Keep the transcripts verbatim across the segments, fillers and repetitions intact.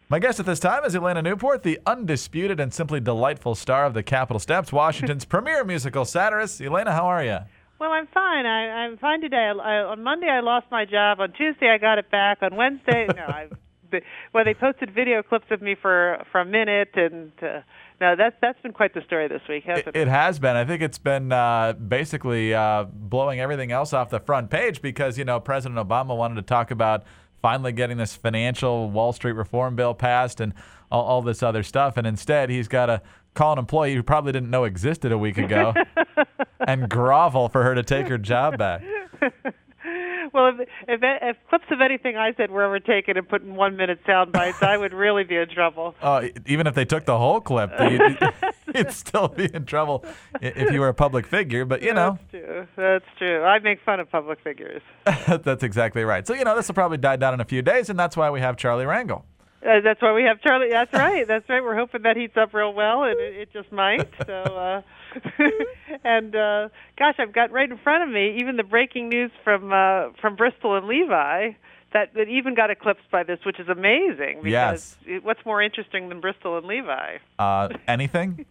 My guest at this time is Elena Newport, the undisputed and simply delightful star of the Capitol Steps, Washington's premier musical satirist. Elena, how are you? Well, I'm fine. I, I'm fine today. I, I, on Monday, I lost my job. On Tuesday, I got it back. On Wednesday, no, I, well, they posted video clips of me for, for a minute, and uh, no, that's that's been quite the story this week, hasn't it? It, it has been. I think it's been uh, basically uh, blowing everything else off the front page because, you know, President Obama wanted to talk about finally getting this financial Wall Street reform bill passed and all, all this other stuff. And instead, he's got to call an employee who probably didn't know existed a week ago and grovel for her to take her job back. Well, if, if, if clips of anything I said were ever taken and put in one-minute sound bites, I would really be in trouble. Oh, even if they took the whole clip, you'd, you'd still be in trouble if you were a public figure. But, you know. That's true. That's true. I make fun of public figures. That's exactly right. So, you know, this will probably die down in a few days, and that's why we have Charlie Rangel. Uh, that's why we have Charlie. That's right. That's right. We're hoping that heats up real well, and it, it just might. So, uh, and uh, gosh, I've got right in front of me even the breaking news from uh, from Bristol and Levi that, that even got eclipsed by this, which is amazing. Because yes. It, what's more interesting than Bristol and Levi? Uh, anything?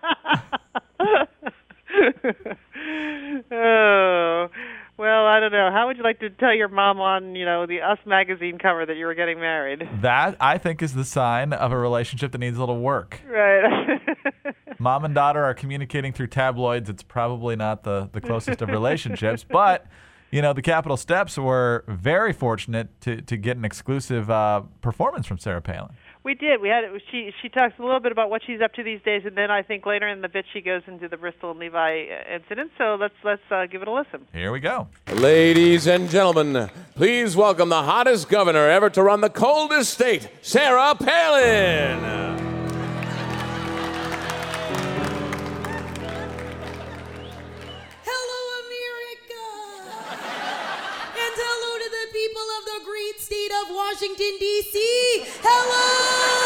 Oh. Well, I don't know. How would you like to tell your mom on, you know, the Us magazine cover that you were getting married? That, I think, is the sign of a relationship that needs a little work. Right. Mom and daughter are communicating through tabloids. It's probably not the, the closest of relationships. But, you know, the Capitol Steps were very fortunate to, to get an exclusive uh, performance from Sarah Palin. We did. We had it. She she talks a little bit about what she's up to these days, and then I think later in the bit she goes into the Bristol and Levi incident. So let's let's uh, give it a listen. Here we go. Ladies and gentlemen, please welcome the hottest governor ever to run the coldest state, Sarah Palin. Hello, America, and hello to the people of the great state of Washington, D C Hello!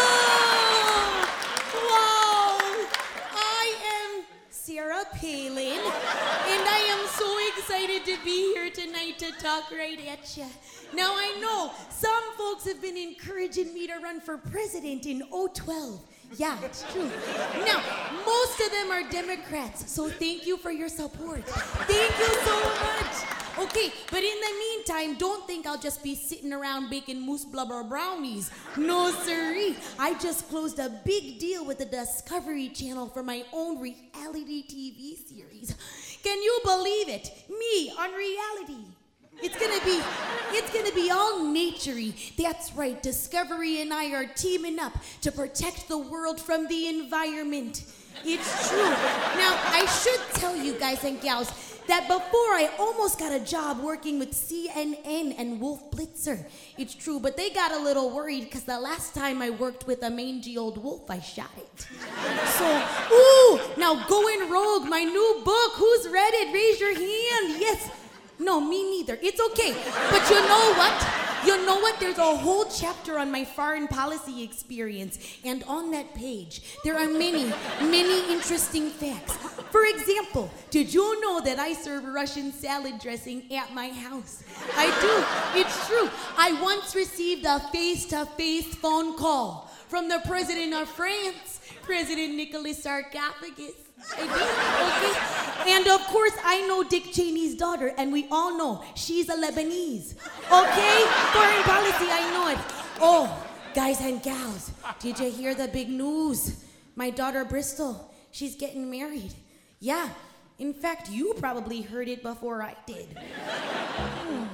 Wow! I am Sarah Palin, and I am so excited to be here tonight to talk right at you. Now, I know some folks have been encouraging me to run for president in oh twelve. Yeah, it's true. Now, most of them are Democrats, so thank you for your support. Thank you so much. Okay, but in the meantime, don't think I'll just be sitting around baking moose blubber brownies. No, sirree. I just closed a big deal with the Discovery Channel for my own reality T V series. Can you believe it? Me on reality. It's gonna be, it's gonna be all naturey. That's right, Discovery and I are teaming up to protect the world from the environment. It's true. Now, I should tell you guys and gals that before I almost got a job working with C N N and Wolf Blitzer. It's true, but they got a little worried because the last time I worked with a mangy old wolf, I shot it. So, ooh, now Going Rogue, my new book. Who's read it? Raise your hand. Yes. No, me neither. It's okay. But you know what? You know what? There's a whole chapter on my foreign policy experience. And on that page, there are many, many interesting facts. For example, did you know that I serve Russian salad dressing at my house? I do. It's true. I once received a face-to-face phone call from the president of France, President Nicolas Sarcophagus. I did, okay. And of course, I know Dick Cheney's daughter, and we all know she's a Lebanese. Okay? Foreign policy, I know it. Oh, guys and gals, did you hear the big news? My daughter Bristol, she's getting married. Yeah. In fact, you probably heard it before I did. Hmm.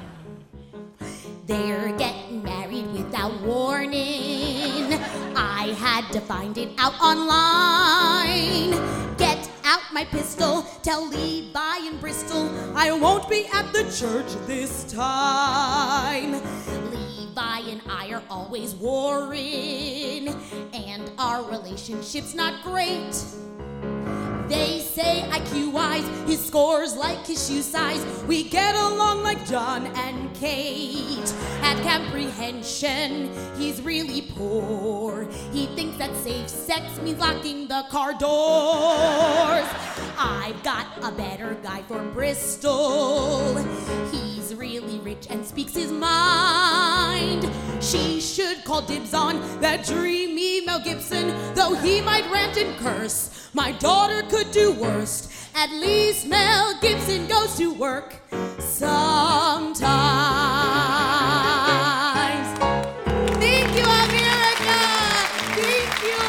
They're getting married without warning. I had to find it out online. Get out my pistol, tell Levi in Bristol I won't be at the church this time. Levi and I are always warring, and our relationship's not great. They say I Q-wise, his score's like his shoe size. We get along like John and Kate. At comprehension, he's really poor. He thinks that safe sex means locking the car doors. I've got a better guy for Bristol. He's really rich and speaks his mind. She should call dibs on that dream Mel Gibson, though he might rant and curse. My daughter could do worst. At least Mel Gibson goes to work sometimes. Thank you, America. Thank you.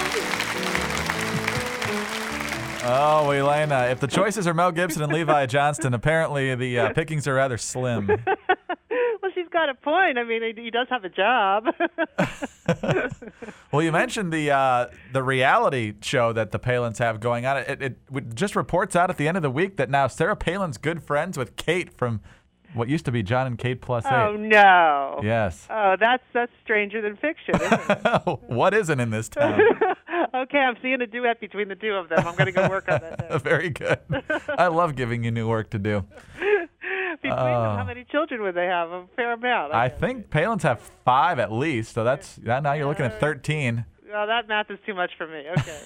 Oh, Elena, if the choices are Mel Gibson and Levi Johnston, apparently the uh, pickings are rather slim. Well, she's got a point. I mean, he he does have a job. Well, you mentioned the uh, the reality show that the Palins have going on. It, it, it just reports out at the end of the week that now Sarah Palin's good friends with Kate from what used to be John and Kate Plus Eight. Oh, no. Yes. Oh, that's that's stranger than fiction, isn't it? What isn't in this town? Okay, I'm seeing a duet between the two of them. I'm going to go work on that now. Very good. I love giving you new work to do. Between Uh, them, how many children would they have? A fair amount. I guess. think Palins have five at least, so that's now you're looking at thirteen. Well, that math is too much for me. Okay.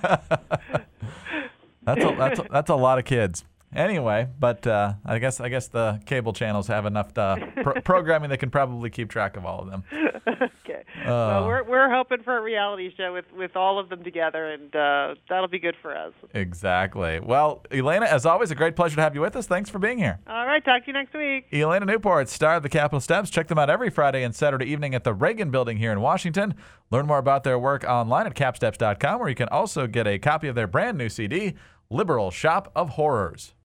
That's a, that's a, that's a lot of kids. Anyway, but uh, I guess I guess the cable channels have enough uh, pro- programming that can probably keep track of all of them. Okay. Well, we're we're hoping for a reality show with, with all of them together, and uh, that'll be good for us. Exactly. Well, Elena, as always, a great pleasure to have you with us. Thanks for being here. All right. Talk to you next week. Elena Newport, star of the Capitol Steps. Check them out every Friday and Saturday evening at the Reagan Building here in Washington. Learn more about their work online at cap steps dot com, where you can also get a copy of their brand new C D, Liberal Shop of Horrors.